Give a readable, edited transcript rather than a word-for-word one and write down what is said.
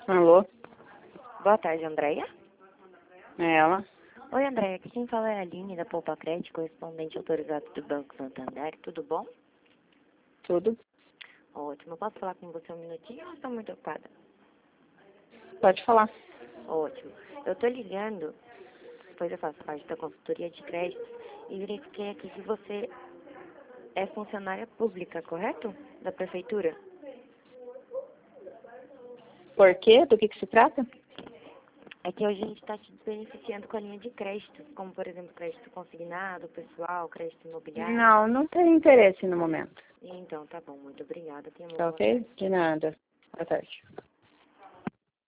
Alô? Boa tarde, Andréia. É ela? Oi, Andréia. Aqui quem fala é a Aline, da Poupa Crédito, correspondente autorizado do Banco Santander. Tudo bom? Tudo? Ótimo. Posso falar com você um minutinho ou estou muito ocupada? Pode falar. Ótimo. Eu estou ligando, pois eu faço parte da consultoria de créditos, e verifiquei aqui que você é funcionária pública, correto? Da prefeitura. Por quê? Do que se trata? É que hoje a gente está te beneficiando com a linha de créditos, como, por exemplo, crédito consignado, pessoal, crédito imobiliário. Não tenho interesse no momento. Então, tá bom. Muito obrigada. Tenha uma Tá boa ok? tarde. De nada. Boa tarde.